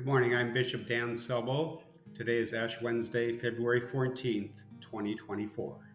morning. I'm Bishop Dan Selbo. Today is Ash Wednesday, February 14th, 2024.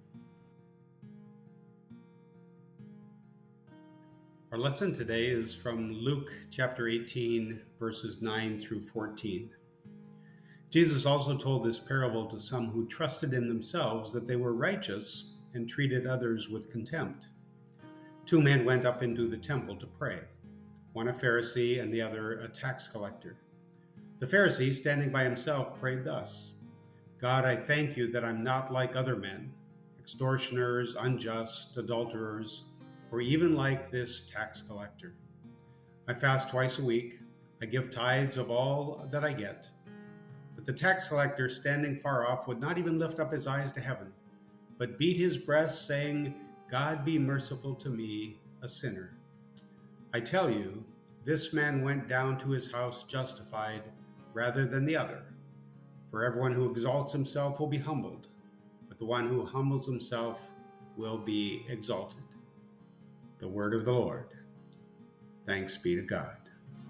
Our lesson today is from Luke chapter 18, verses 9 through 14. Jesus also told this parable to some who trusted in themselves that they were righteous and treated others with contempt. Two men went up into the temple to pray, one a Pharisee and the other a tax collector. The Pharisee, standing by himself, prayed thus: God, I thank you that I'm not like other men, extortioners, unjust, adulterers, or even like this tax collector. I fast twice a week. I give tithes of all that I get. But the tax collector, standing far off, would not even lift up his eyes to heaven, but beat his breast, saying, God, be merciful to me, a sinner. I tell you, this man went down to his house justified rather than the other. For everyone who exalts himself will be humbled, but the one who humbles himself will be exalted. The word of the Lord. Thanks be to God.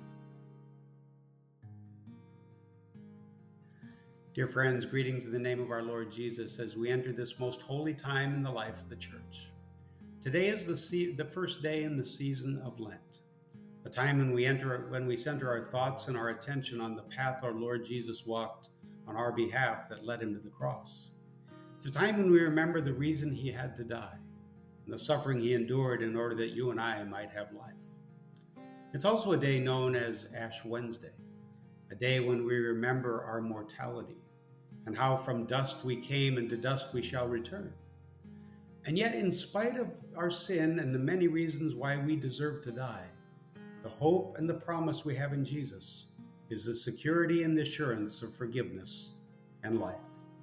Dear friends, greetings in the name of our Lord Jesus as we enter this most holy time in the life of the church. Today is the first day in the season of Lent, a time when we center our thoughts and our attention on the path our Lord Jesus walked on our behalf that led him to the cross. It's a time when we remember the reason he had to die and the suffering he endured in order that you and I might have life. It's also a day known as Ash Wednesday, a day when we remember our mortality and how from dust we came and to dust we shall return. And yet, in spite of our sin and the many reasons why we deserve to die, the hope and the promise we have in Jesus is the security and the assurance of forgiveness and life.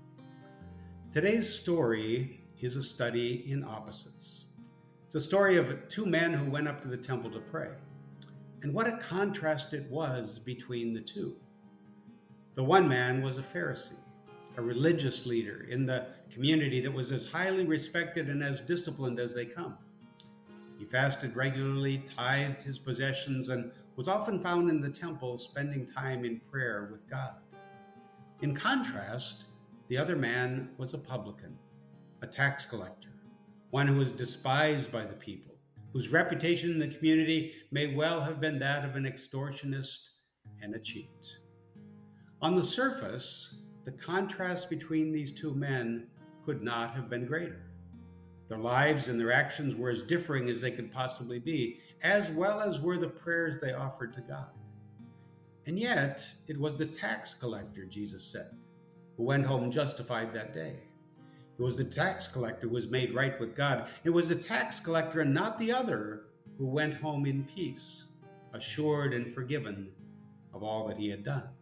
Today's story is a study in opposites. It's a story of two men who went up to the temple to pray. And what a contrast it was between the two. The one man was a Pharisee, a religious leader in the community that was as highly respected and as disciplined as they come. He fasted regularly, tithed his possessions, and was often found in the temple spending time in prayer with God. In contrast, the other man was a publican, a tax collector, one who was despised by the people, whose reputation in the community may well have been that of an extortionist and a cheat. On the surface, the contrast between these two men could not have been greater. Their lives and their actions were as differing as they could possibly be, as well as were the prayers they offered to God. And yet, it was the tax collector, Jesus said, who went home justified that day. It was the tax collector who was made right with God. It was the tax collector and not the other who went home in peace, assured and forgiven of all that he had done.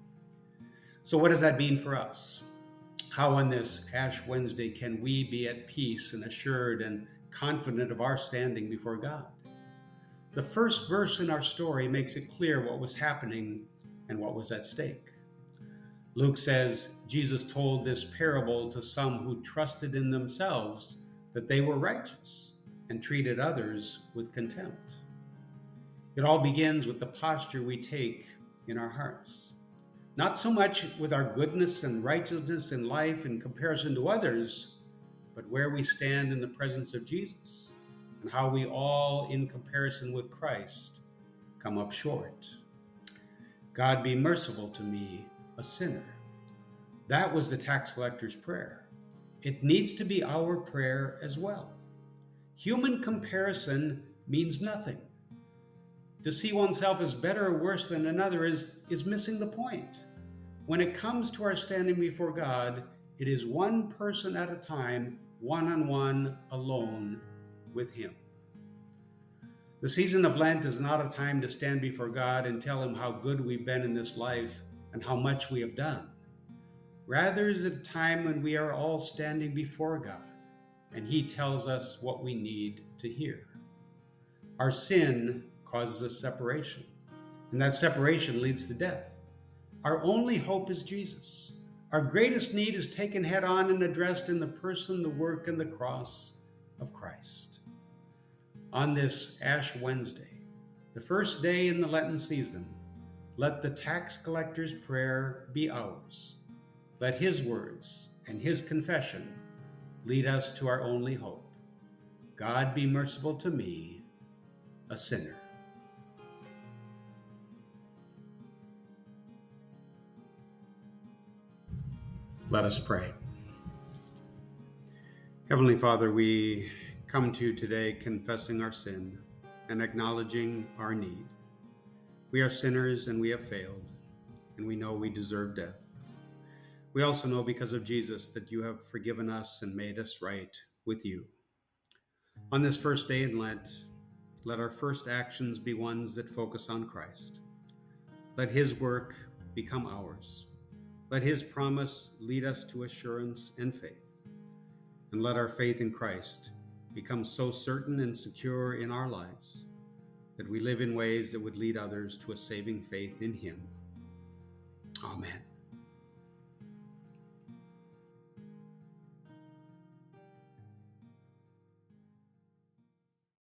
So what does that mean for us? How on this Ash Wednesday can we be at peace and assured and confident of our standing before God? The first verse in our story makes it clear what was happening and what was at stake. Luke says Jesus told this parable to some who trusted in themselves that they were righteous and treated others with contempt. It all begins with the posture we take in our hearts. Not so much with our goodness and righteousness in life in comparison to others, but where we stand in the presence of Jesus and how we all, in comparison with Christ, come up short. God, be merciful to me, a sinner. That was the tax collector's prayer. It needs to be our prayer as well. Human comparison means nothing. To see oneself as better or worse than another is missing the point. When it comes to our standing before God, it is one person at a time, one-on-one, alone with Him. The season of Lent is not a time to stand before God and tell Him how good we've been in this life and how much we have done. Rather, is it a time when we are all standing before God and He tells us what we need to hear. Our sin causes a separation, and that separation leads to death. Our only hope is Jesus. Our greatest need is taken head on and addressed in the person, the work, and the cross of Christ. On this Ash Wednesday, the first day in the Lenten season, let the tax collector's prayer be ours. Let his words and his confession lead us to our only hope. God be merciful to me, a sinner. Let us pray. Heavenly Father, we come to you today confessing our sin and acknowledging our need. We are sinners and we have failed, and we know we deserve death. We also know because of Jesus that you have forgiven us and made us right with you. On this first day in Lent, let our first actions be ones that focus on Christ. Let his work become ours. Let his promise lead us to assurance and faith. And let our faith in Christ become so certain and secure in our lives that we live in ways that would lead others to a saving faith in him. Amen.